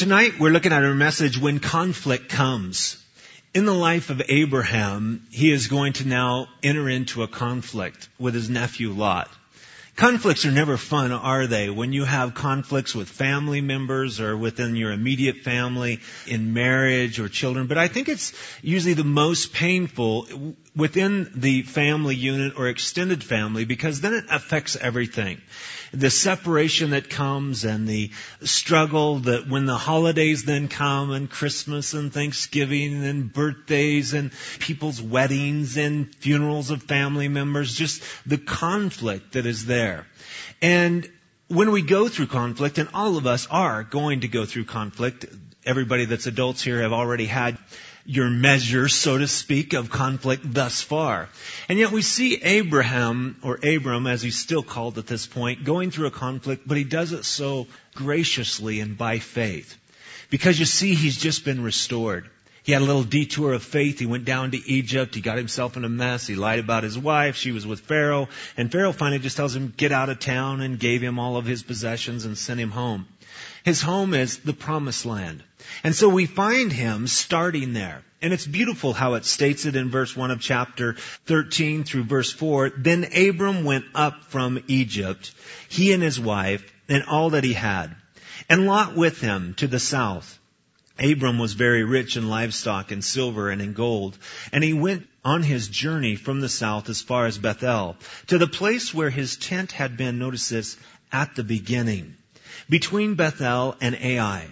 Tonight we're looking at our message, When Conflict Comes. In the life of Abraham, he is going to now enter into a conflict with his nephew Lot. Conflicts are never fun, are they? When you have conflicts with family members or within your immediate family, in marriage or children. But I think it's usually the most painful within the family unit or extended family, because then it affects everything. The separation that comes and the struggle that when the holidays then come, and Christmas and Thanksgiving and birthdays and people's weddings and funerals of family members, just the conflict that is there. And when we go through conflict, and all of us are going to go through conflict, everybody that's adults here have already had your measure, so to speak, of conflict thus far. And yet we see Abraham, or Abram as he's still called at this point, going through a conflict, but he does it so graciously and by faith. Because you see, he's just been restored. He had a little detour of faith. He went down to Egypt. He got himself in a mess. He lied about his wife. She was with Pharaoh. And Pharaoh finally just tells him, get out of town, and gave him all of his possessions and sent him home. His home is the Promised Land. And so we find him starting there. And it's beautiful how it states it in verse 1 of chapter 13 through verse 4. Then Abram went up from Egypt, he and his wife, and all that he had, and Lot with him to the south. Abram was very rich in livestock and silver and in gold. And he went on his journey from the south as far as Bethel, to the place where his tent had been, notice this, at the beginning, between Bethel and Ai,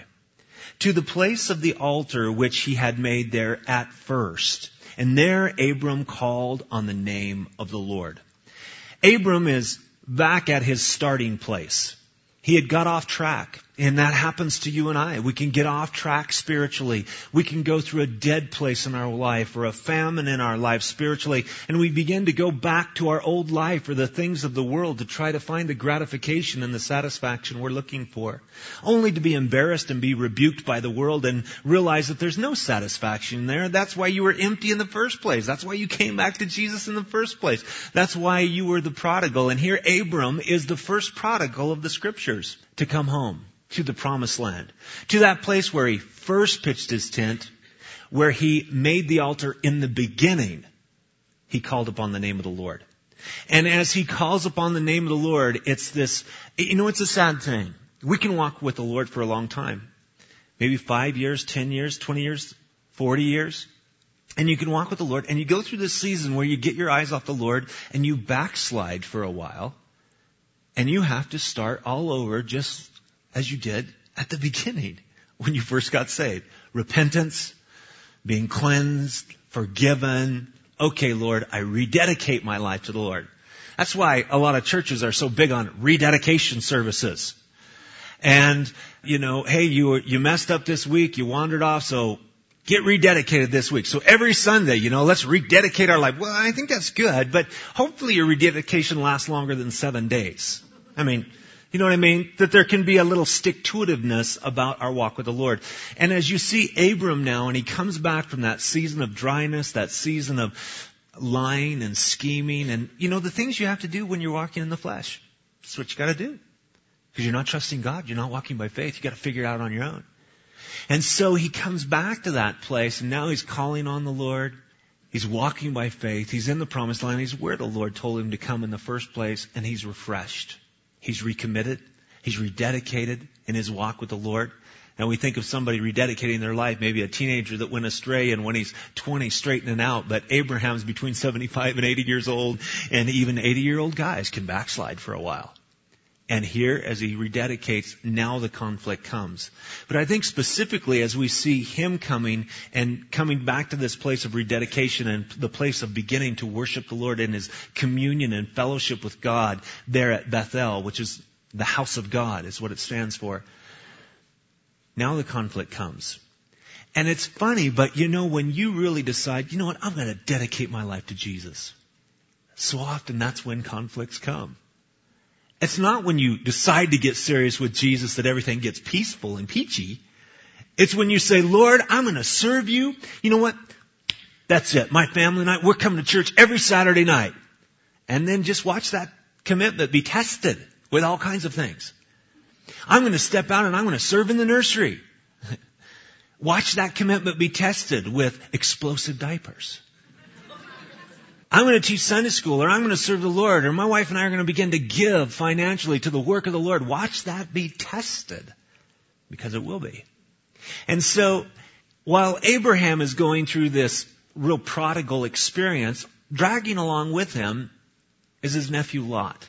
to the place of the altar which he had made there at first. And there Abram called on the name of the Lord. Abram is back at his starting place. He had got off track. And that happens to you and I. We can get off track spiritually. We can go through a dead place in our life or a famine in our life spiritually. And we begin to go back to our old life or the things of the world to try to find the gratification and the satisfaction we're looking for. Only to be embarrassed and be rebuked by the world and realize that there's no satisfaction there. That's why you were empty in the first place. That's why you came back to Jesus in the first place. That's why you were the prodigal. And here Abram is the first prodigal of the Scriptures to come home to the Promised Land, to that place where he first pitched his tent, where he made the altar in the beginning. He called upon the name of the Lord. And as he calls upon the name of the Lord, it's this, it's a sad thing. We can walk with the Lord for a long time. Maybe 5 years, 10 years, 20 years, 40 years. And you can walk with the Lord, and you go through this season where you get your eyes off the Lord and you backslide for a while. And you have to start all over just as you did at the beginning when you first got saved. Repentance, being cleansed, forgiven. Okay, Lord, I rededicate my life to the Lord. That's why a lot of churches are so big on rededication services. And, hey, you messed up this week, you wandered off, so get rededicated this week. So every Sunday, let's rededicate our life. Well, I think that's good, but hopefully your rededication lasts longer than 7 days. You know what I mean? That there can be a little stick-to-itiveness about our walk with the Lord. And as you see Abram now, and he comes back from that season of dryness, that season of lying and scheming, and, the things you have to do when you're walking in the flesh. That's what you got to do. Because you're not trusting God. You're not walking by faith. You got to figure it out on your own. And so he comes back to that place, and now he's calling on the Lord. He's walking by faith. He's in the Promised Land. He's where the Lord told him to come in the first place, and he's refreshed. He's recommitted. He's rededicated in his walk with the Lord. And we think of somebody rededicating their life, maybe a teenager that went astray, and when he's 20, straightening out. But Abraham's between 75 and 80 years old, and even 80-year-old guys can backslide for a while. And here, as he rededicates, now the conflict comes. But I think specifically as we see him coming back to this place of rededication and the place of beginning to worship the Lord in his communion and fellowship with God there at Bethel, which is the house of God, is what it stands for. Now the conflict comes. And it's funny, but when you really decide, I'm going to dedicate my life to Jesus. So often that's when conflicts come. It's not when you decide to get serious with Jesus that everything gets peaceful and peachy. It's when you say, Lord, I'm going to serve you. You know what? That's it. My family and I, we're coming to church every Saturday night. And then just watch that commitment be tested with all kinds of things. I'm going to step out and I'm going to serve in the nursery. Watch that commitment be tested with explosive diapers. I'm going to teach Sunday school, or I'm going to serve the Lord, or my wife and I are going to begin to give financially to the work of the Lord. Watch that be tested, because it will be. And so, while Abraham is going through this real prodigal experience, dragging along with him is his nephew Lot.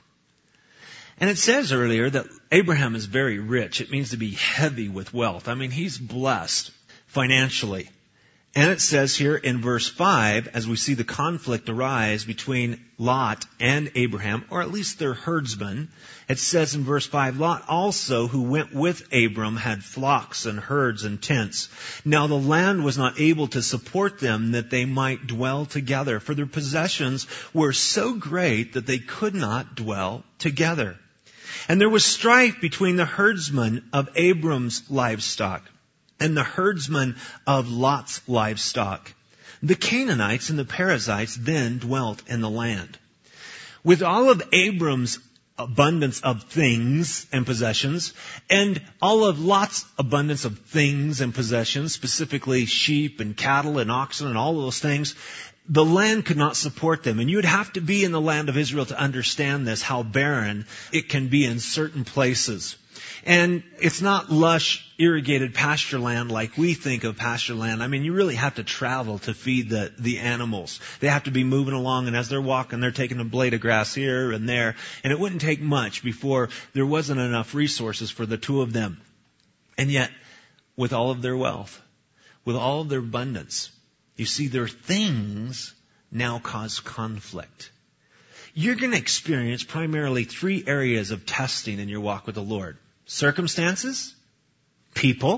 And it says earlier that Abraham is very rich. It means to be heavy with wealth. I mean, he's blessed financially. And it says here in verse 5, as we see the conflict arise between Lot and Abraham, or at least their herdsmen, it says in verse 5, Lot also, who went with Abram, had flocks and herds and tents. Now the land was not able to support them that they might dwell together, for their possessions were so great that they could not dwell together. And there was strife between the herdsmen of Abram's livestock and the herdsmen of Lot's livestock. The Canaanites and the Perizzites then dwelt in the land. With all of Abram's abundance of things and possessions, and all of Lot's abundance of things and possessions, specifically sheep and cattle and oxen and all of those things, the land could not support them. And you would have to be in the land of Israel to understand this, how barren it can be in certain places. And it's not lush, irrigated pasture land like we think of pasture land. I mean, you really have to travel to feed the animals. They have to be moving along, and as they're walking, they're taking a blade of grass here and there. And it wouldn't take much before there wasn't enough resources for the two of them. And yet, with all of their wealth, with all of their abundance, you see, their things now cause conflict. You're going to experience primarily 3 areas of testing in your walk with the Lord. Circumstances, people,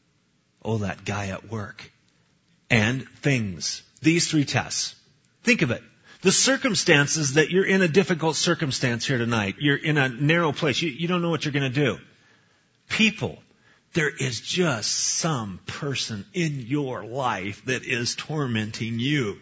that guy at work, and things. These 3 tests. Think of it. The circumstances that you're in a difficult circumstance here tonight. You're in a narrow place. You don't know what you're going to do. People. There is just some person in your life that is tormenting you.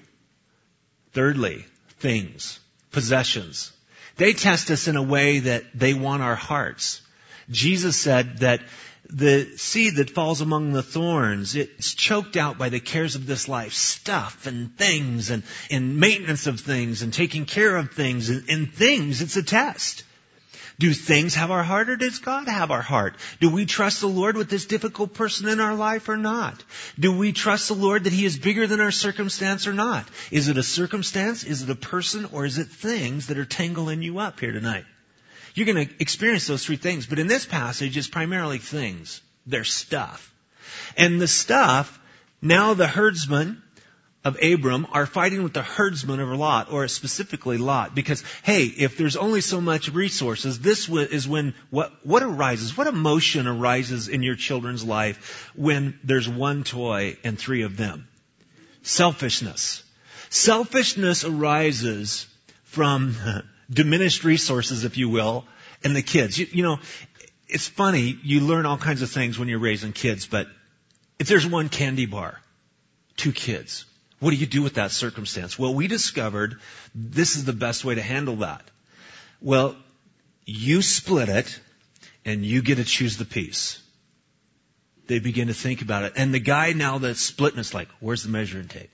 Thirdly, things, possessions. They test us in a way that they want our hearts. Jesus said that the seed that falls among the thorns, it's choked out by the cares of this life, stuff and things and maintenance of things and taking care of things. And things, it's a test. Do things have our heart, or does God have our heart? Do we trust the Lord with this difficult person in our life or not? Do we trust the Lord that He is bigger than our circumstance or not? Is it a circumstance? Is it a person? Or is it things that are tangling you up here tonight? You're going to experience those 3 things. But in this passage, it's primarily things. They're stuff. And the stuff, now the herdsmen of Abram are fighting with the herdsmen of Lot, or specifically Lot, because, hey, if there's only so much resources, this is when what arises, what emotion arises in your children's life when there's 1 toy and 3 of them? Selfishness. Selfishness arises from diminished resources, if you will, and the kids. You know, it's funny, you learn all kinds of things when you're raising kids, but if there's 1 candy bar, 2 kids, what do you do with that circumstance? Well, we discovered this is the best way to handle that. Well, you split it, and you get to choose the piece. They begin to think about it. And the guy now that's splitting is like, where's the measuring tape?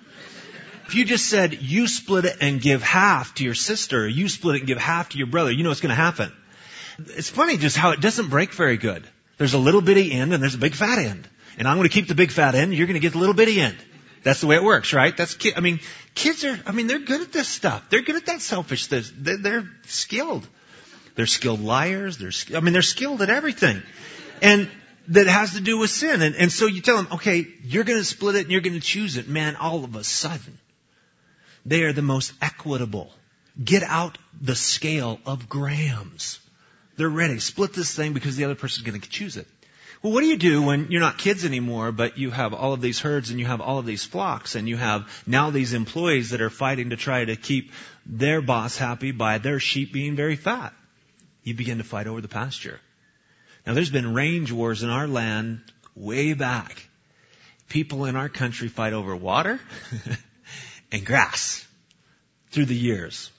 If you just said, you split it and give half to your sister, or you split it and give half to your brother, you know what's going to happen. It's funny just how it doesn't break very good. There's a little bitty end and there's a big fat end. And I'm going to keep the big fat end, you're going to get the little bitty end. That's the way it works, right? Kids are, they're good at this stuff. They're good at that selfish stuff. They're skilled. They're skilled liars. They're skilled at everything. And that has to do with sin. And so you tell them, okay, you're going to split it and you're going to choose it. Man, all of a sudden, they are the most equitable. Get out the scale of grams. They're ready. Split this thing because the other person's going to choose it. Well, what do you do when you're not kids anymore, but you have all of these herds and you have all of these flocks and you have now these employees that are fighting to try to keep their boss happy by their sheep being very fat? You begin to fight over the pasture. Now, there's been range wars in our land way back. People in our country fight over water and grass through the years.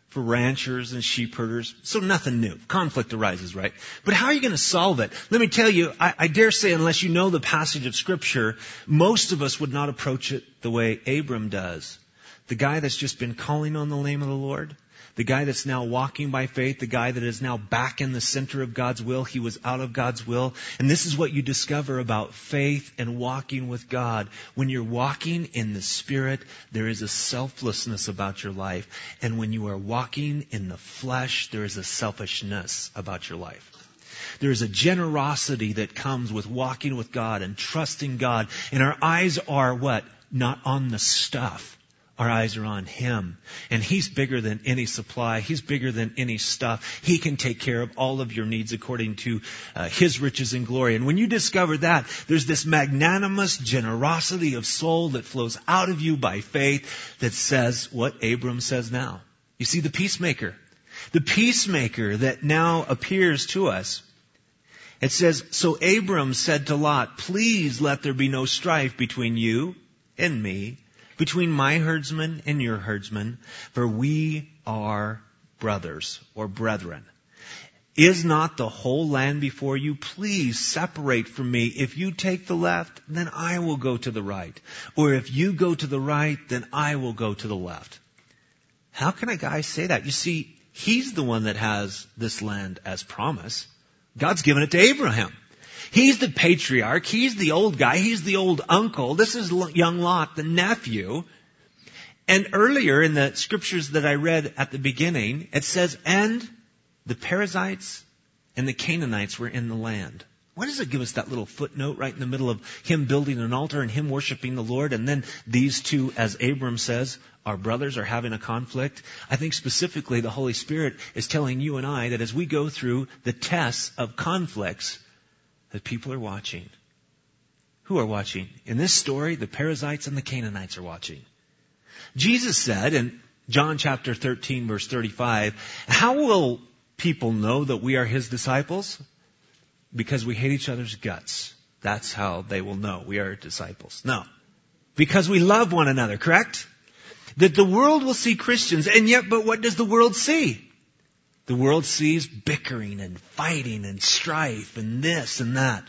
for ranchers and sheep herders. So nothing new. Conflict arises, right? But how are you going to solve it? Let me tell you, I dare say, unless you know the passage of Scripture, most of us would not approach it the way Abram does. The guy that's just been calling on the name of the Lord, the guy that's now walking by faith, the guy that is now back in the center of God's will. He was out of God's will. And this is what you discover about faith and walking with God. When you're walking in the Spirit, there is a selflessness about your life. And when you are walking in the flesh, there is a selfishness about your life. There is a generosity that comes with walking with God and trusting God. And our eyes are what? Not on the stuff. Our eyes are on Him. And He's bigger than any supply. He's bigger than any stuff. He can take care of all of your needs according to His riches and glory. And when you discover that, there's this magnanimous generosity of soul that flows out of you by faith that says what Abram says now. You see, the peacemaker that now appears to us. It says, so Abram said to Lot, please let there be no strife between you and me, between my herdsmen and your herdsmen, for we are brothers or brethren. Is not the whole land before you? Please separate from me. If you take the left, then I will go to the right. Or if you go to the right, then I will go to the left. How can a guy say that? You see, he's the one that has this land as promise. God's given it to Abraham. He's the patriarch. He's the old guy. He's the old uncle. This is young Lot, the nephew. And earlier in the scriptures that I read at the beginning, it says, and the Perizzites and the Canaanites were in the land. Why does it give us that little footnote right in the middle of him building an altar and him worshiping the Lord? And then these two, as Abram says, our brothers are having a conflict. I think specifically the Holy Spirit is telling you and I that as we go through the tests of conflicts, that people are watching. Who are watching? In this story, the Perizzites and the Canaanites are watching. Jesus said in John chapter 13, verse 35, how will people know that we are His disciples? Because we hate each other's guts. That's how they will know we are disciples. No. Because we love one another, correct? That the world will see Christians, and yet, but what does the world see? The world sees bickering and fighting and strife and this and that.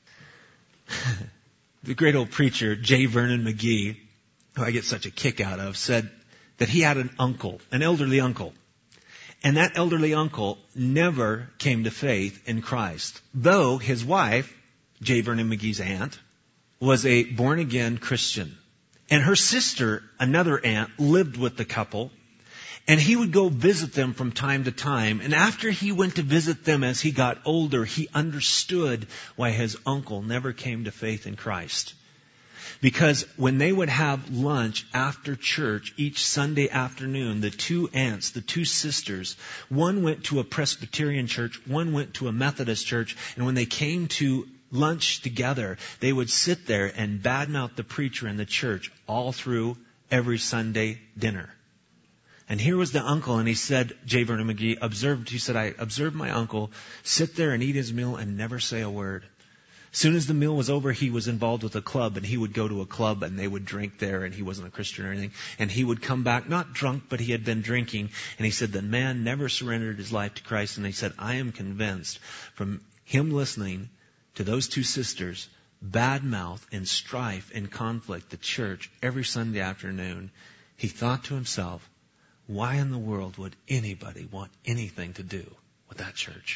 The great old preacher, J. Vernon McGee, who I get such a kick out of, said that he had an uncle, an elderly uncle. And that elderly uncle never came to faith in Christ. Though his wife, J. Vernon McGee's aunt, was a born-again Christian. And her sister, another aunt, lived with the couple. And he would go visit them from time to time. And after he went to visit them as he got older, he understood why his uncle never came to faith in Christ. Because when they would have lunch after church each Sunday afternoon, the two aunts, the two sisters, one went to a Presbyterian church, one went to a Methodist church, and when they came to lunch together, they would sit there and badmouth the preacher in the church all through every Sunday dinner. And here was the uncle, and he said, J. Vernon McGee I observed my uncle sit there and eat his meal and never say a word. As soon as the meal was over, he was involved with a club, and he would go to a club, and they would drink there, and he wasn't a Christian or anything. And he would come back, not drunk, but he had been drinking. And he said the man never surrendered his life to Christ. And he said, I am convinced from him listening to those two sisters badmouth and strife and conflict the church every Sunday afternoon, he thought to himself, why in the world would anybody want anything to do with that church?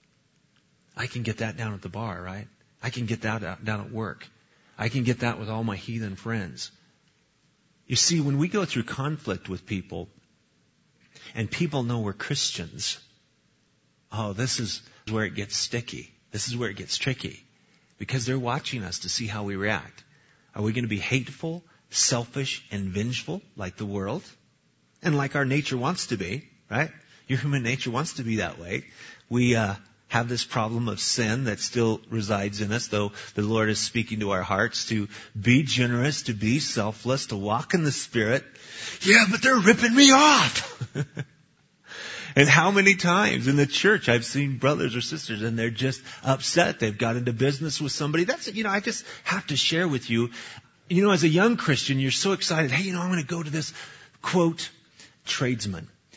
I can get that down at the bar, right? I can get that down at work. I can get that with all my heathen friends. You see, when we go through conflict with people, and people know we're Christians, this is where it gets sticky. This is where it gets tricky. Because they're watching us to see how we react. Are we going to be hateful, selfish, and vengeful like the world? And like our nature wants to be, right? Your human nature wants to be that way. We have this problem of sin that still resides in us, though the Lord is speaking to our hearts to be generous, to be selfless, to walk in the Spirit. Yeah, but they're ripping me off. And how many times in the church I've seen brothers or sisters and they're just upset. They've got into business with somebody. I just have to share with you, as a young Christian, you're so excited. Hey, I'm going to go to this, quote, tradesman.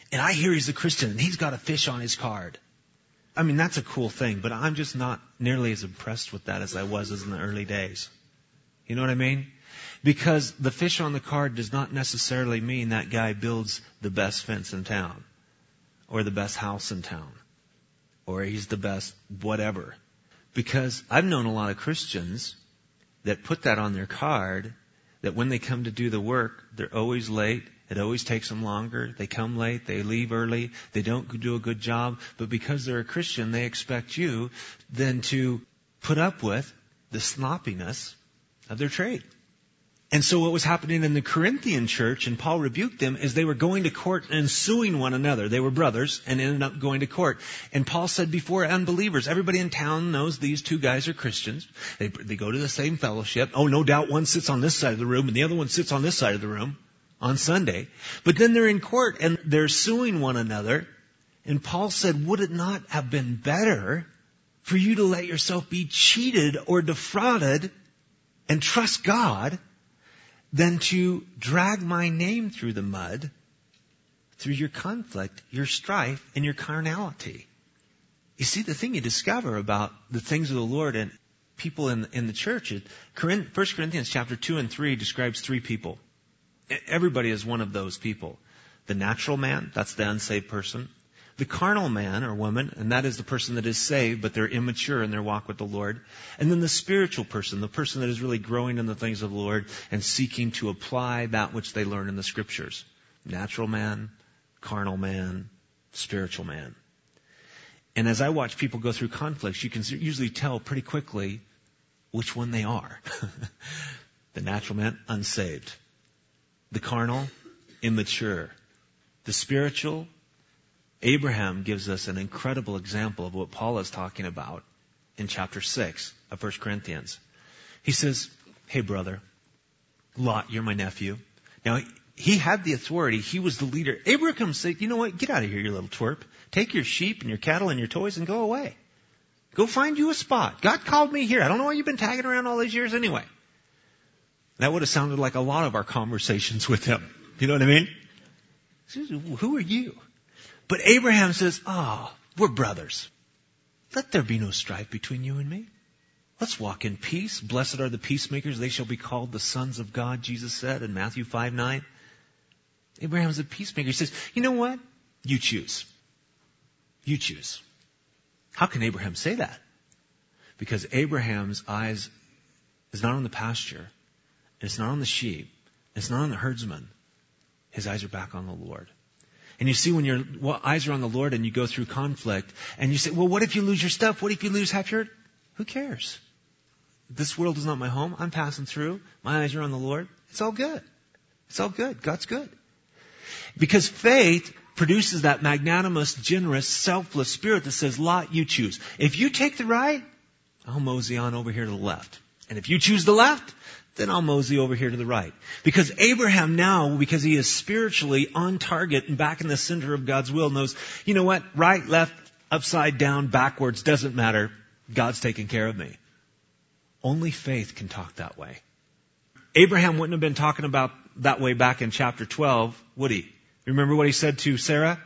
And I hear he's a Christian and he's got a fish on his card. I mean, that's a cool thing, but I'm just not nearly as impressed with that as I was in the early days. You know what I mean? Because the fish on the card does not necessarily mean that guy builds the best fence in town, or the best house in town, or he's the best whatever. Because I've known a lot of Christians that put that on their card, that when they come to do the work, they're always late. It always takes them longer. They come late. They leave early. They don't do a good job. But because they're a Christian, they expect you then to put up with the sloppiness of their trade. And so what was happening in the Corinthian church, and Paul rebuked them, is they were going to court and suing one another. They were brothers and ended up going to court. And Paul said before unbelievers, everybody in town knows these two guys are Christians. They go to the same fellowship. Oh, no doubt one sits on this side of the room and the other one sits on this side of the room on Sunday. But then they're in court and they're suing one another. And Paul said, would it not have been better for you to let yourself be cheated or defrauded and trust God than to drag my name through the mud through your conflict, your strife, and your carnality? You see, the thing you discover about the things of the Lord and people in the church, 1 Corinthians chapter 2 and 3 describes three people. Everybody is one of those people. The natural man, that's the unsaved person. The carnal man or woman, and that is the person that is saved, but they're immature in their walk with the Lord. And then the spiritual person, the person that is really growing in the things of the Lord and seeking to apply that which they learn in the Scriptures. Natural man, carnal man, spiritual man. And as I watch people go through conflicts, you can usually tell pretty quickly which one they are. The natural man, unsaved. The carnal, immature. The spiritual, Abraham gives us an incredible example of what Paul is talking about in chapter 6 of 1 Corinthians. He says, hey brother, Lot, you're my nephew. Now, he had the authority. He was the leader. Abraham said, you know what? Get out of here, you little twerp. Take your sheep and your cattle and your toys and go away. Go find you a spot. God called me here. I don't know why you've been tagging around all these years anyway. That would have sounded like a lot of our conversations with him. You know what I mean? Who are you? But Abraham says, we're brothers. Let there be no strife between you and me. Let's walk in peace. Blessed are the peacemakers. They shall be called the sons of God, Jesus said in Matthew 5:9. Abraham's a peacemaker. He says, you know what? You choose. You choose. How can Abraham say that? Because Abraham's eyes is not on the pasture. It's not on the sheep. It's not on the herdsman. His eyes are back on the Lord. And you see, when your eyes are on the Lord and you go through conflict and you say, well, what if you lose your stuff? What if you lose half your... Who cares? This world is not my home. I'm passing through. My eyes are on the Lord. It's all good. It's all good. God's good. Because faith produces that magnanimous, generous, selfless spirit that says, Lot, you choose. If you take the right, I'll mosey on over here to the left. And if you choose the left, then I'll mosey over here to the right. Because Abraham now, because he is spiritually on target and back in the center of God's will, knows, you know what? Right, left, upside down, backwards, doesn't matter. God's taking care of me. Only faith can talk that way. Abraham wouldn't have been talking about that way back in chapter 12, would he? Remember what he said to Sarah?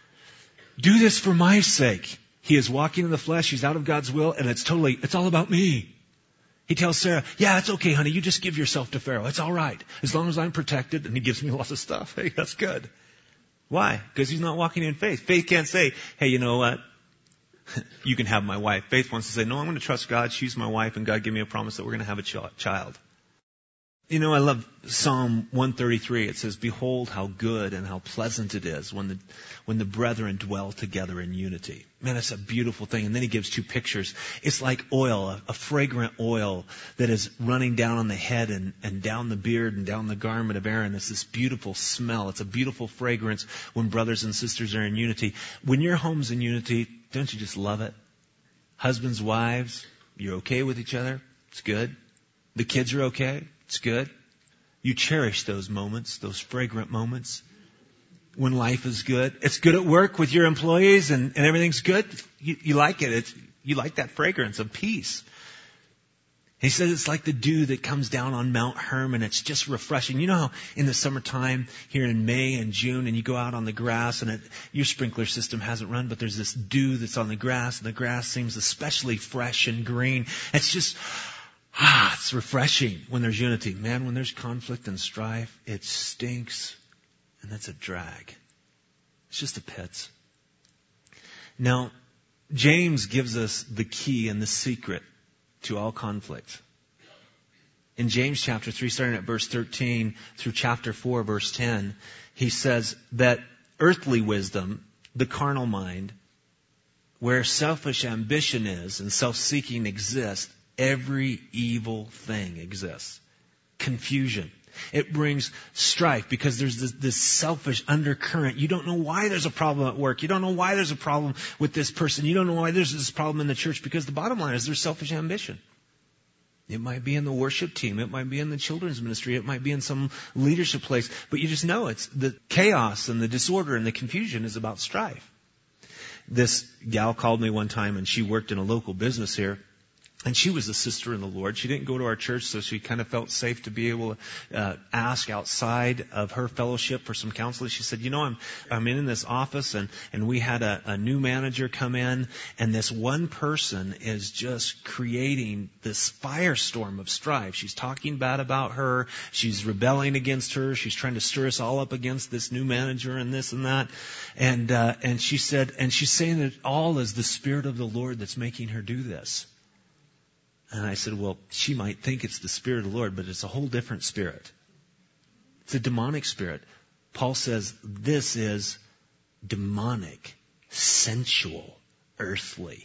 Do this for my sake. He is walking in the flesh. He's out of God's will, and it's all about me. He tells Sarah, yeah, it's okay, honey. You just give yourself to Pharaoh. It's all right. As long as I'm protected. And he gives me lots of stuff. Hey, that's good. Why? Because he's not walking in faith. Faith can't say, hey, you know what? You can have my wife. Faith wants to say, no, I'm going to trust God. She's my wife, and God gave me a promise that we're going to have a child. You know, I love Psalm 133. It says, behold how good and how pleasant it is when the brethren dwell together in unity. Man, it's a beautiful thing. And then he gives two pictures. It's like oil, a fragrant oil that is running down on the head and down the beard and down the garment of Aaron. It's this beautiful smell. It's a beautiful fragrance when brothers and sisters are in unity. When your home's in unity, don't you just love it? Husbands, wives, you're okay with each other. It's good. The kids are okay. It's good. You cherish those moments, those fragrant moments when life is good. It's good at work with your employees and everything's good. You like it. You like that fragrance of peace. He says it's like the dew that comes down on Mount Hermon. It's just refreshing. You know how in the summertime here in May and June and you go out on the grass and your sprinkler system hasn't run, but there's this dew that's on the grass and the grass seems especially fresh and green. It's just, it's refreshing when there's unity. Man, when there's conflict and strife, it stinks and it's a drag. It's just the pits. Now, James gives us the key and the secret to all conflict. In James chapter 3, starting at verse 13 through chapter 4, verse 10, he says that earthly wisdom, the carnal mind, where selfish ambition is and self-seeking exists, every evil thing exists. Confusion. It brings strife because there's this selfish undercurrent. You don't know why there's a problem at work. You don't know why there's a problem with this person. You don't know why there's this problem in the church because the bottom line is there's selfish ambition. It might be in the worship team. It might be in the children's ministry. It might be in some leadership place. But you just know it's the chaos and the disorder and the confusion is about strife. This gal called me one time and she worked in a local business here. And she was a sister in the Lord. She didn't go to our church, so she kind of felt safe to be able to ask outside of her fellowship for some counseling. She said, I'm in this office, and we had a new manager come in, and this one person is just creating this firestorm of strife. She's talking bad about her. She's rebelling against her. She's trying to stir us all up against this new manager and this and that. And she said, and she's saying it all is the Spirit of the Lord that's making her do this. And I said, well, she might think it's the Spirit of the Lord, but it's a whole different spirit. It's a demonic spirit. Paul says this is demonic, sensual, earthly,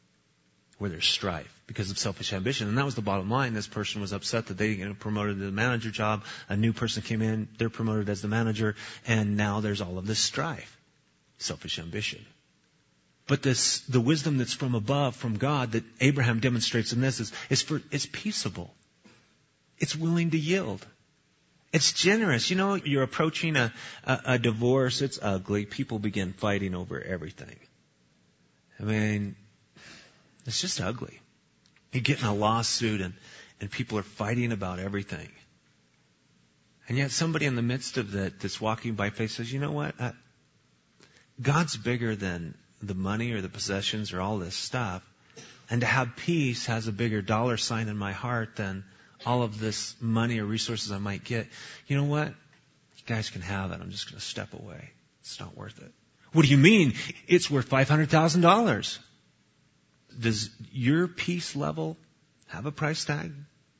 where there's strife because of selfish ambition. And that was the bottom line. This person was upset that they get promoted to the manager job. A new person came in, they're promoted as the manager, and now there's all of this strife, selfish ambition. But the wisdom that's from above, from God, that Abraham demonstrates in this it's peaceable. It's willing to yield. It's generous. You're approaching a divorce. It's ugly. People begin fighting over everything. I mean, it's just ugly. You get in a lawsuit and people are fighting about everything. And yet somebody in the midst of that that's walking by faith says, you know what? God's bigger than the money or the possessions or all this stuff. And to have peace has a bigger dollar sign in my heart than all of this money or resources I might get. You know what? You guys can have it. I'm just going to step away. It's not worth it. What do you mean? It's worth $500,000. Does your peace level have a price tag?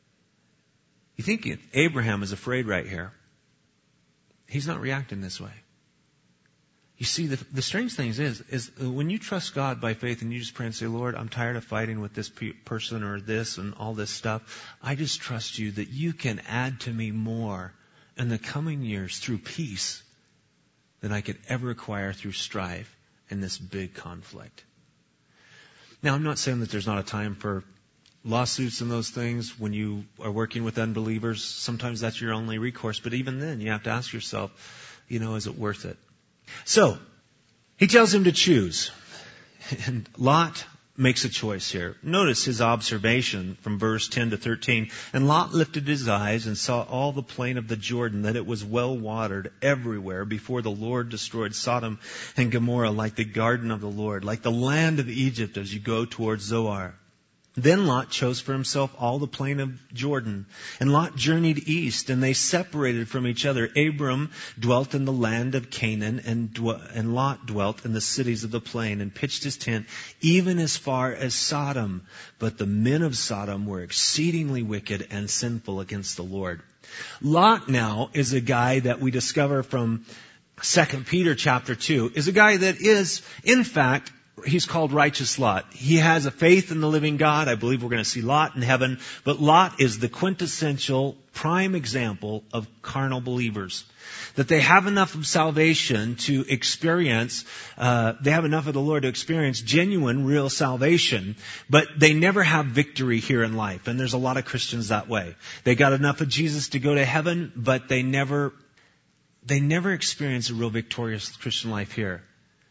You think Abraham is afraid right here. He's not reacting this way. You see, the strange thing is when you trust God by faith and you just pray and say, Lord, I'm tired of fighting with this person or this and all this stuff. I just trust you that you can add to me more in the coming years through peace than I could ever acquire through strife and this big conflict. Now, I'm not saying that there's not a time for lawsuits and those things when you are working with unbelievers. Sometimes that's your only recourse. But even then, you have to ask yourself, is it worth it? So, he tells him to choose. And Lot makes a choice here. Notice his observation from verse 10 to 13. And Lot lifted his eyes and saw all the plain of the Jordan, that it was well watered everywhere before the Lord destroyed Sodom and Gomorrah, like the garden of the Lord, like the land of Egypt as you go towards Zoar. Then Lot chose for himself all the plain of Jordan. And Lot journeyed east, and they separated from each other. Abram dwelt in the land of Canaan, and Lot dwelt in the cities of the plain, and pitched his tent even as far as Sodom. But the men of Sodom were exceedingly wicked and sinful against the Lord. Lot now is a guy that we discover from 2 Peter chapter 2, is a guy that is, in fact, he's called righteous Lot. He has a faith in the living God. I believe we're going to see Lot in heaven. But Lot is the quintessential prime example of carnal believers. That they have enough of salvation to experience, they have enough of the Lord to experience genuine, real salvation. But they never have victory here in life. And there's a lot of Christians that way. They got enough of Jesus to go to heaven, but they never experience a real victorious Christian life here.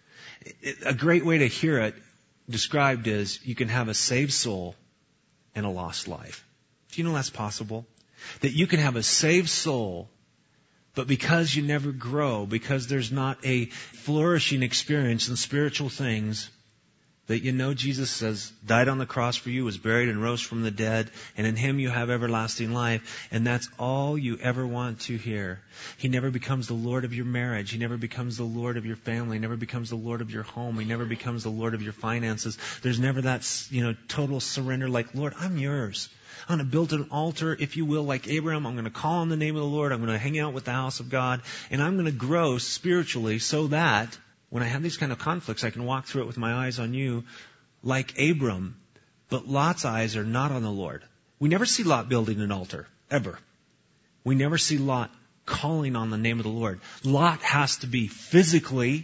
A great way to hear it described is you can have a saved soul and a lost life. Do you know that's possible? That you can have a saved soul, but because you never grow, because there's not a flourishing experience in spiritual things, that you know Jesus says, died on the cross for you, was buried and rose from the dead, and in Him you have everlasting life, and that's all you ever want to hear. He never becomes the Lord of your marriage. He never becomes the Lord of your family. He never becomes the Lord of your home. He never becomes the Lord of your finances. There's never that, total surrender like, Lord, I'm yours. I'm going to build an altar, if you will, like Abraham. I'm going to call on the name of the Lord. I'm going to hang out with the house of God, and I'm going to grow spiritually so that when I have these kind of conflicts, I can walk through it with my eyes on you like Abram. But Lot's eyes are not on the Lord. We never see Lot building an altar, ever. We never see Lot calling on the name of the Lord. Lot has to be physically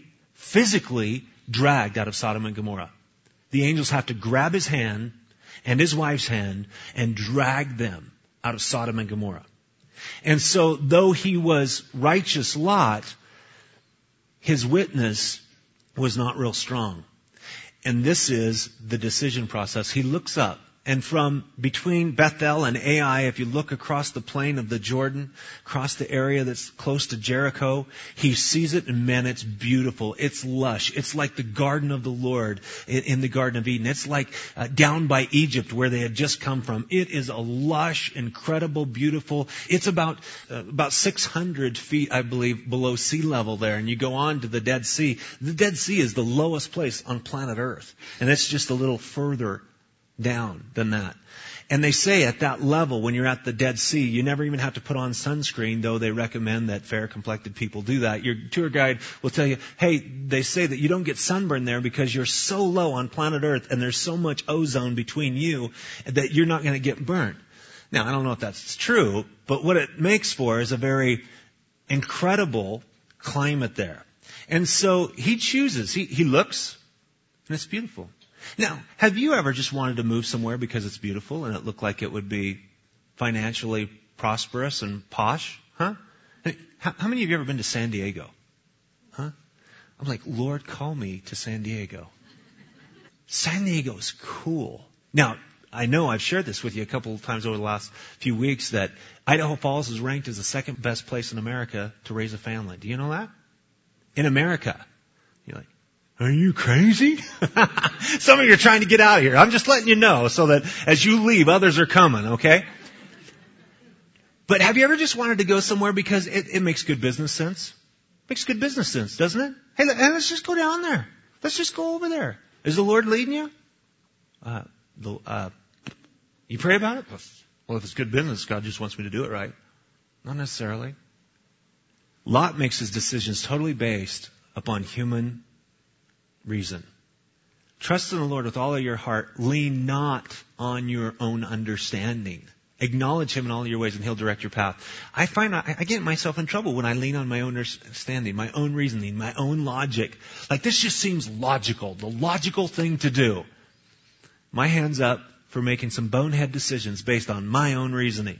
dragged out of Sodom and Gomorrah. The angels have to grab his hand and his wife's hand and drag them out of Sodom and Gomorrah. And so, though he was righteous Lot, his witness was not real strong. And this is the decision process. He looks up, and from between Bethel and Ai, if you look across the plain of the Jordan, across the area that's close to Jericho, he sees it, and man, it's beautiful. It's lush. It's like the garden of the Lord in the Garden of Eden. It's like down by Egypt where they had just come from. It is a lush, incredible, beautiful. It's about 600 feet, I believe, below sea level there, and you go on to the Dead Sea. The Dead Sea is the lowest place on planet Earth, and it's just a little further down than that. And they say at that level, when you're at the Dead Sea, you never even have to put on sunscreen, though they recommend that fair-complected people do that. Your tour guide will tell you, hey, they say that you don't get sunburn there because you're so low on planet Earth and there's so much ozone between you that you're not going to get burnt. Now, I don't know if that's true, but what it makes for is a very incredible climate there. And so he chooses, he looks, and it's beautiful. Now, have you ever just wanted to move somewhere because it's beautiful and it looked like it would be financially prosperous and posh? Huh? How many of you have ever been to San Diego? Huh? I'm like, Lord, call me to San Diego. San Diego is cool. Now, I know I've shared this with you a couple of times over the last few weeks that Idaho Falls is ranked as the second best place in America to raise a family. Do you know that? In America. You're like, are you crazy? Some of you are trying to get out of here. I'm just letting you know so that as you leave, others are coming, okay? But have you ever just wanted to go somewhere because it makes good business sense? Makes good business sense, doesn't it? Hey, let's just go down there. Let's just go over there. Is the Lord leading you? You pray about it? Well, if it's good business, God just wants me to do it right. Not necessarily. Lot makes his decisions totally based upon human reason. Trust in the Lord with all of your heart. Lean not on your own understanding. Acknowledge Him in all your ways and He'll direct your path. I find I get myself in trouble when I lean on my own understanding, my own reasoning, my own logic. Like this just seems logical, the logical thing to do. My hand's up for making some bonehead decisions based on my own reasoning.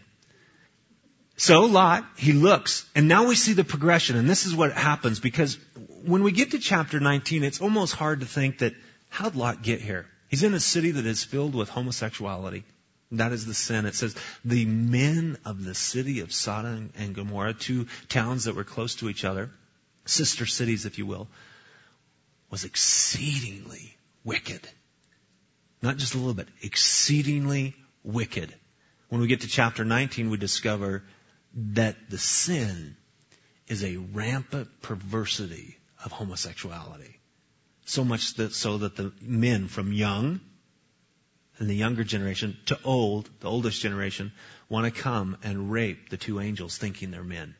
So Lot, he looks, and now we see the progression, and this is what happens, because when we get to chapter 19, it's almost hard to think that, how'd Lot get here? He's in a city that is filled with homosexuality. That is the sin. It says, the men of the city of Sodom and Gomorrah, two towns that were close to each other, sister cities, if you will, was exceedingly wicked. Not just a little bit, exceedingly wicked. When we get to chapter 19, we discover that the sin is a rampant perversity of homosexuality. So much so that the men from young and the younger generation to old, the oldest generation, want to come and rape the two angels thinking they're men.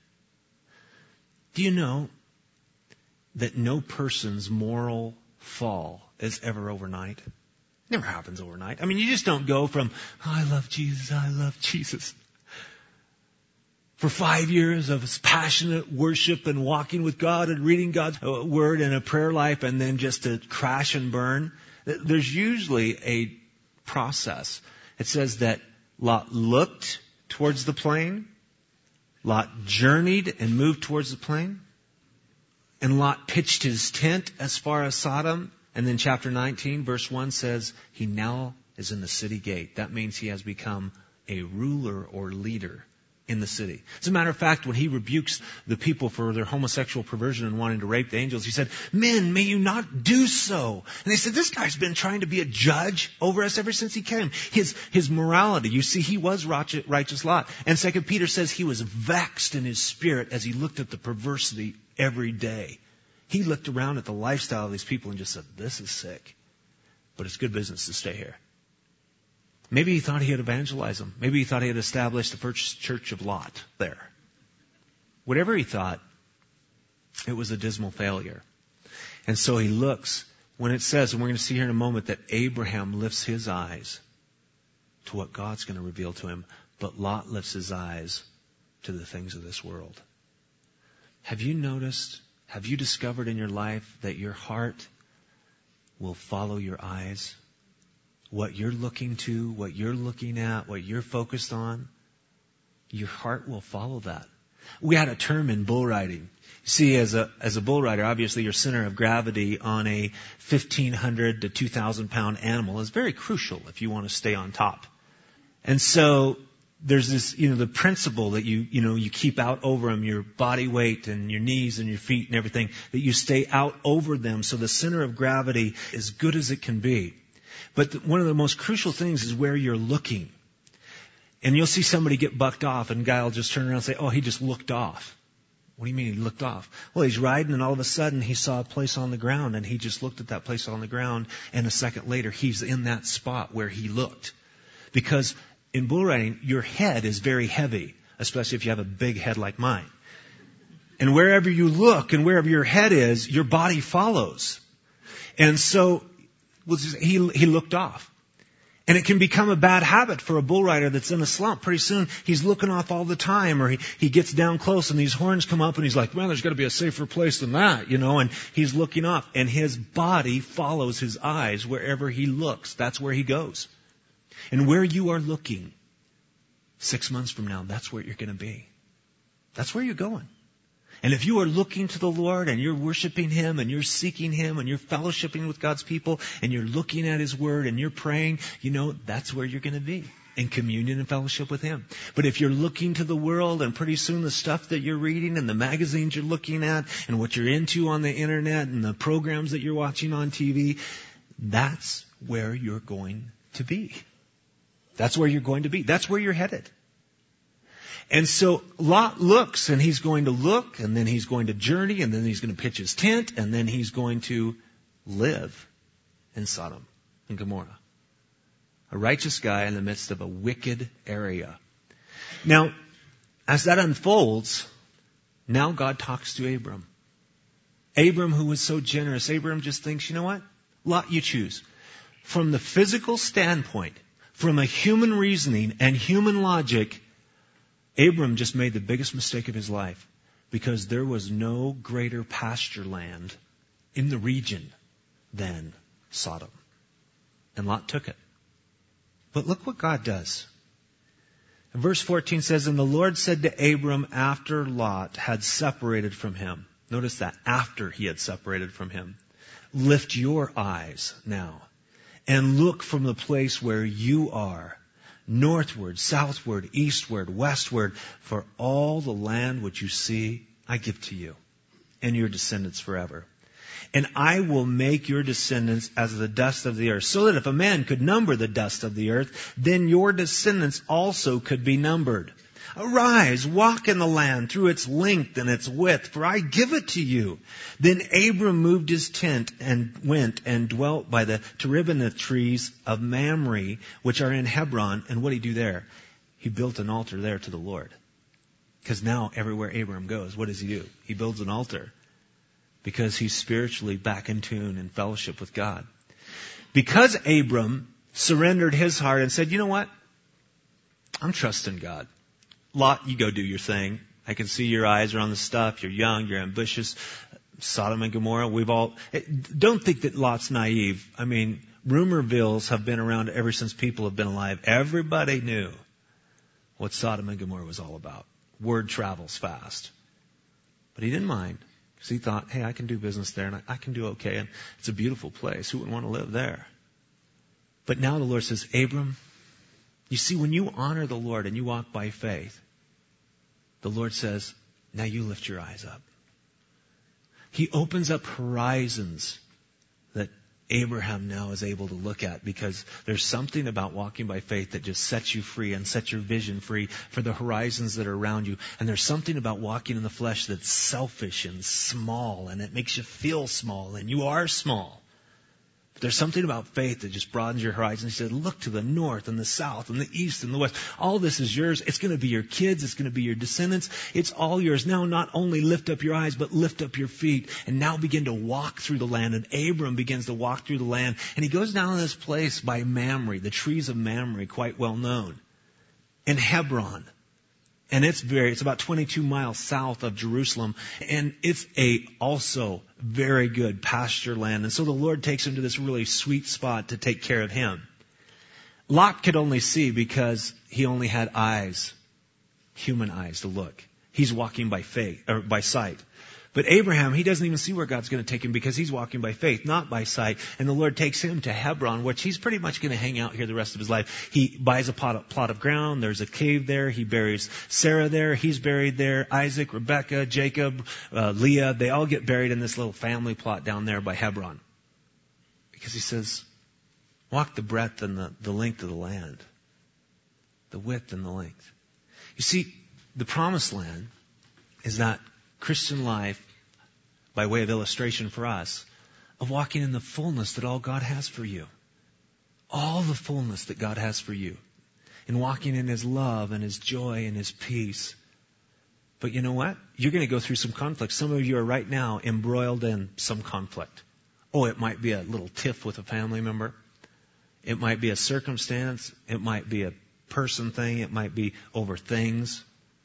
Do you know that no person's moral fall is ever overnight? It never happens overnight. I mean, you just don't go from, I love Jesus, for 5 years of passionate worship and walking with God and reading God's Word and a prayer life and then just to crash and burn. There's usually a process. It says that Lot looked towards the plain, Lot journeyed and moved towards the plain, and Lot pitched his tent as far as Sodom. And then chapter 19, verse 1 says, he now is in the city gate. That means he has become a ruler or leader in the city. As a matter of fact, when he rebukes the people for their homosexual perversion and wanting to rape the angels, he said, "Men, may you not do so." And they said, "This guy's been trying to be a judge over us ever since he came." His morality, you see, he was righteous Lot. And 2 Peter says he was vexed in his spirit as he looked at the perversity every day. He looked around at the lifestyle of these people and just said, "This is sick, but it's good business to stay here." Maybe he thought he had evangelized them. Maybe he thought he had established the first church of Lot there. Whatever he thought, it was a dismal failure. And so he looks, when it says, and we're going to see here in a moment, that Abraham lifts his eyes to what God's going to reveal to him, but Lot lifts his eyes to the things of this world. Have you noticed, have you discovered in your life that your heart will follow your eyes? What you're looking to, what you're looking at, what you're focused on, your heart will follow that. We had a term in bull riding. See, as a bull rider, obviously your center of gravity on a 1,500 to 2,000 pound animal is very crucial if you want to stay on top. And so there's this, the principle that you keep out over them, your body weight and your knees and your feet and everything, that you stay out over them so the center of gravity is good as it can be. But one of the most crucial things is where you're looking. And you'll see somebody get bucked off and a guy will just turn around and say, "Oh, he just looked off." What do you mean he looked off? Well, he's riding and all of a sudden he saw a place on the ground and he just looked at that place on the ground, and a second later he's in that spot where he looked. Because in bull riding, your head is very heavy, especially if you have a big head like mine. And wherever you look and wherever your head is, your body follows. And so he looked off. And it can become a bad habit for a bull rider that's in a slump. Pretty soon he's looking off all the time, or he gets down close and these horns come up and he's like, "Man, there's got to be a safer place than that," and he's looking off. And his body follows his eyes wherever he looks. That's where he goes. And where you are looking 6 months from now, that's where you're going to be. That's where you're going. And if you are looking to the Lord and you're worshiping Him and you're seeking Him and you're fellowshipping with God's people and you're looking at His Word and you're praying, that's where you're going to be, in communion and fellowship with Him. But if you're looking to the world and pretty soon the stuff that you're reading and the magazines you're looking at and what you're into on the internet and the programs that you're watching on TV, that's where you're going to be. That's where you're going to be. That's where you're headed. And so Lot looks, and he's going to look, and then he's going to journey, and then he's going to pitch his tent, and then he's going to live in Sodom and Gomorrah. A righteous guy in the midst of a wicked area. Now, as that unfolds, now God talks to Abram. Abram, who was so generous, Abram just thinks, you know what? Lot, you choose. From the physical standpoint, from a human reasoning and human logic, Abram just made the biggest mistake of his life, because there was no greater pasture land in the region than Sodom. And Lot took it. But look what God does. And verse 14 says, "And the Lord said to Abram after Lot had separated from him." Notice that, after he had separated from him. "Lift your eyes now and look from the place where you are, northward, southward, eastward, westward, for all the land which you see I give to you and your descendants forever. And I will make your descendants as the dust of the earth, so that if a man could number the dust of the earth, then your descendants also could be numbered. Arise, walk in the land through its length and its width, for I give it to you." Then Abram moved his tent and went and dwelt by the terebinth trees of Mamre, which are in Hebron. And what did he do there? He built an altar there to the Lord. Because now everywhere Abram goes, what does he do? He builds an altar. Because he's spiritually back in tune and fellowship with God. Because Abram surrendered his heart and said, "You know what? I'm trusting God. Lot, you go do your thing. I can see your eyes are on the stuff. You're young. You're ambitious. Sodom and Gomorrah, don't think that Lot's naive. I mean, rumorvilles have been around ever since people have been alive. Everybody knew what Sodom and Gomorrah was all about. Word travels fast. But he didn't mind, because he thought, hey, I can do business there and I can do okay. And it's a beautiful place. Who wouldn't want to live there? But now the Lord says, Abram, You see, when you honor the Lord and you walk by faith, the Lord says, now you lift your eyes up. He opens up horizons that Abraham now is able to look at, because there's something about walking by faith that just sets you free and sets your vision free for the horizons that are around you. And there's something about walking in the flesh that's selfish and small, and it makes you feel small, and you are small. But there's something about faith that just broadens your horizon. He said, look to the north and the south and the east and the west. All this is yours. It's going to be your kids. It's going to be your descendants. It's all yours. Now not only lift up your eyes, but lift up your feet and now begin to walk through the land. And Abram begins to walk through the land. And he goes down to this place by Mamre, the trees of Mamre, quite well known, in Hebron. And it's about 22 miles south of Jerusalem. And it's also very good pasture land. And so the Lord takes him to this really sweet spot to take care of him. Lot could only see because he only had eyes, human eyes to look. He's walking by faith, or by sight. But Abraham, he doesn't even see where God's going to take him because he's walking by faith, not by sight. And the Lord takes him to Hebron, which he's pretty much going to hang out here the rest of his life. He buys a plot of ground. There's a cave there. He buries Sarah there. He's buried there. Isaac, Rebekah, Jacob, Leah, they all get buried in this little family plot down there by Hebron. Because he says, walk the breadth and the length of the land. The width and the length. You see, the promised land is that Christian life, by way of illustration for us, of walking in the fullness that all God has for you. All the fullness that God has for you. And walking in His love and His joy and His peace. But you know what? You're going to go through some conflict. Some of you are right now embroiled in some conflict. Oh, it might be a little tiff with a family member. It might be a circumstance. It might be a person thing. It might be over things.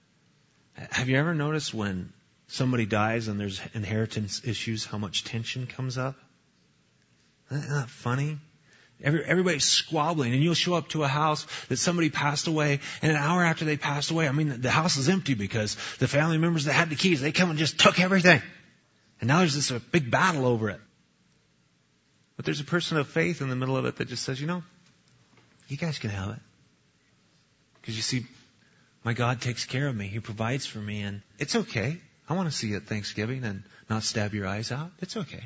Have you ever noticed when somebody dies and there's inheritance issues, how much tension comes up? Isn't that funny? Everybody's squabbling, and you'll show up to a house that somebody passed away, and an hour after they passed away, the house is empty because the family members that had the keys, they come and just took everything. And now there's this big battle over it. But there's a person of faith in the middle of it that just says, you guys can have it. Because you see, my God takes care of me. He provides for me, and it's okay. I want to see you at Thanksgiving and not stab your eyes out. It's okay.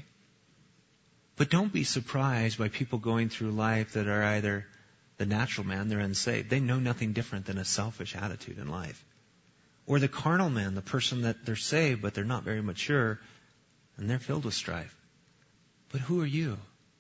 But don't be surprised by people going through life that are either the natural man, they're unsaved. They know nothing different than a selfish attitude in life. Or the carnal man, the person that they're saved, but they're not very mature, and they're filled with strife. But who are you?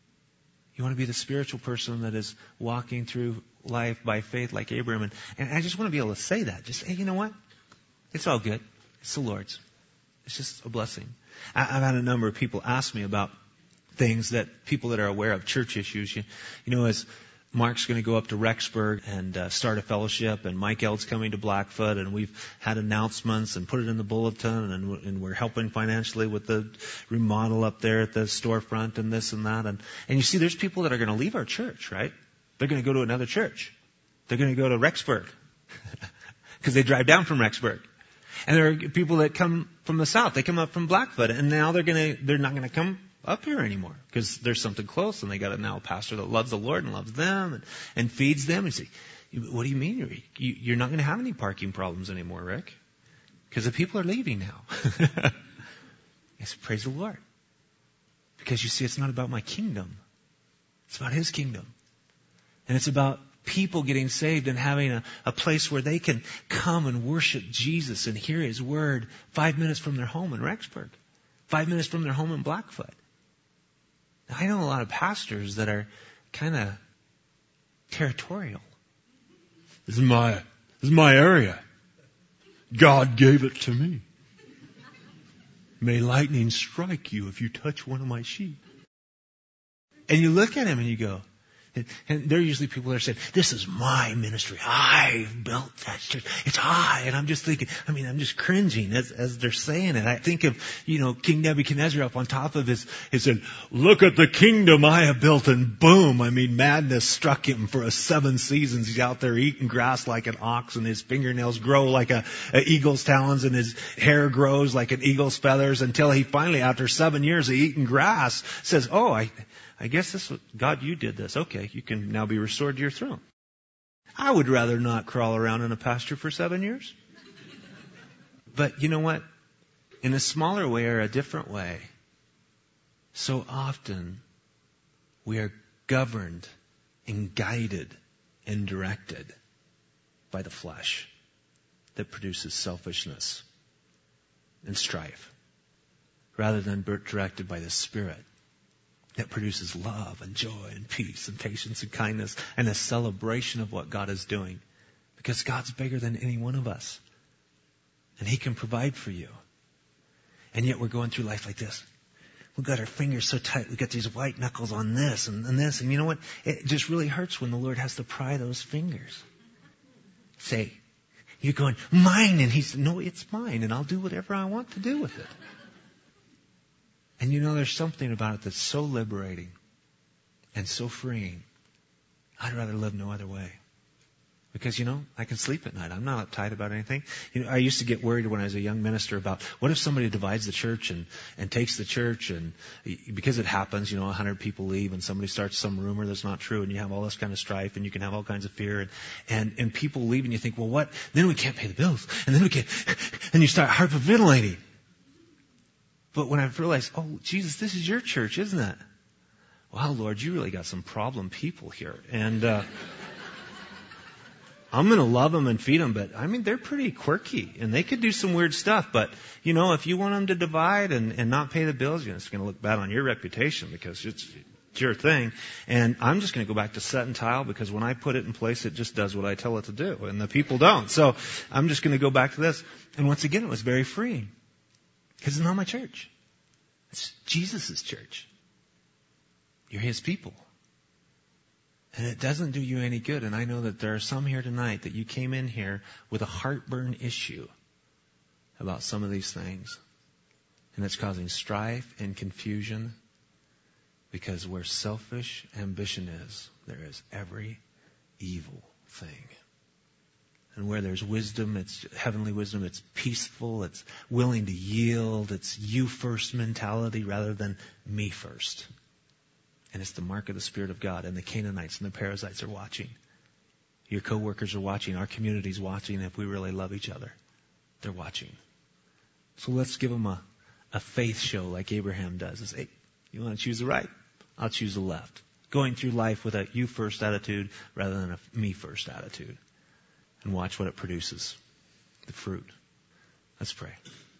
You want to be the spiritual person that is walking through life by faith like Abraham. And I just want to be able to say that. Just, hey, you know what? It's all good. It's the Lord's. It's just a blessing. I've had a number of people ask me about things that people that are aware of church issues. As Mark's going to go up to Rexburg and start a fellowship, and Mike Eld's coming to Blackfoot, and we've had announcements and put it in the bulletin, and we're helping financially with the remodel up there at the storefront and this and that. And you see, there's people that are going to leave our church, right? They're going to go to another church. They're going to go to Rexburg because they drive down from Rexburg. And there are people that come from the south. They come up from Blackfoot, and now they're not going to come up here anymore because there's something close, and they got a pastor that loves the Lord and loves them and feeds them. And say, what do you mean? You're not going to have any parking problems anymore, Rick, because the people are leaving now. I said, praise the Lord, because you see, it's not about my kingdom; it's about His kingdom, and it's about people getting saved and having a place where they can come and worship Jesus and hear His word 5 minutes from their home in Rexburg, 5 minutes from their home in Blackfoot. Now, I know a lot of pastors that are kind of territorial. This is my area. God gave it to me. May lightning strike you if you touch one of my sheep. And you look at him and you go, and they're usually people that are saying, this is my ministry. I've built that church. It's I. And I'm just thinking, I'm just cringing as they're saying it. I think of, King Nebuchadnezzar up on top of he said, look at the kingdom I have built. And boom, madness struck him for 7 seasons. He's out there eating grass like an ox, and his fingernails grow like a eagle's talons, and his hair grows like an eagle's feathers, until he finally, after 7 years of eating grass, says, I guess God, you did this. Okay, you can now be restored to your throne. I would rather not crawl around in a pasture for 7 years. But you know what? In a smaller way or a different way, so often we are governed and guided and directed by the flesh that produces selfishness and strife, rather than directed by the Spirit that produces love and joy and peace and patience and kindness and a celebration of what God is doing. Because God's bigger than any one of us. And He can provide for you. And yet we're going through life like this. We've got our fingers so tight. We've got these white knuckles on this and this. And you know what? It just really hurts when the Lord has to pry those fingers. Say, you're going, mine. And He said, no, it's mine. And I'll do whatever I want to do with it. And you know, there's something about it that's so liberating and so freeing. I'd rather live no other way. Because, you know, I can sleep at night. I'm not uptight about anything. You know, I used to get worried when I was a young minister about what if somebody divides the church and takes the church, and because it happens, you know, 100 people leave and somebody starts some rumor that's not true, and you have all this kind of strife, and you can have all kinds of fear, and people leave, and you think, well, what? Then we can't pay the bills, and then we can't, and you start hyperventilating. But when I realized, oh, Jesus, this is your church, isn't it? Wow, Lord, you really got some problem people here. And I'm going to love them and feed them, but I mean, they're pretty quirky and they could do some weird stuff. But, you know, if you want them to divide and not pay the bills, you know, it's going to look bad on your reputation because it's your thing. And I'm just going to go back to set and tile because when I put it in place, it just does what I tell it to do and the people don't. So I'm just going to go back to this. And once again, it was very freeing because it's not my church. It's Jesus' church. You're His people. And it doesn't do you any good. And I know that there are some here tonight that you came in here with a heartburn issue about some of these things. And it's causing strife and confusion because where selfish ambition is, there is every evil thing. And where there's wisdom, it's heavenly wisdom, it's peaceful, it's willing to yield, it's you first mentality rather than me first. And it's the mark of the Spirit of God. And the Canaanites and the Perizzites are watching. Your coworkers are watching. Our community's watching. If we really love each other, they're watching. So let's give them a faith show like Abraham does. It's, hey, you want to choose the right? I'll choose the left. Going through life with a you first attitude rather than a me first attitude. And watch what it produces. The fruit. Let's pray.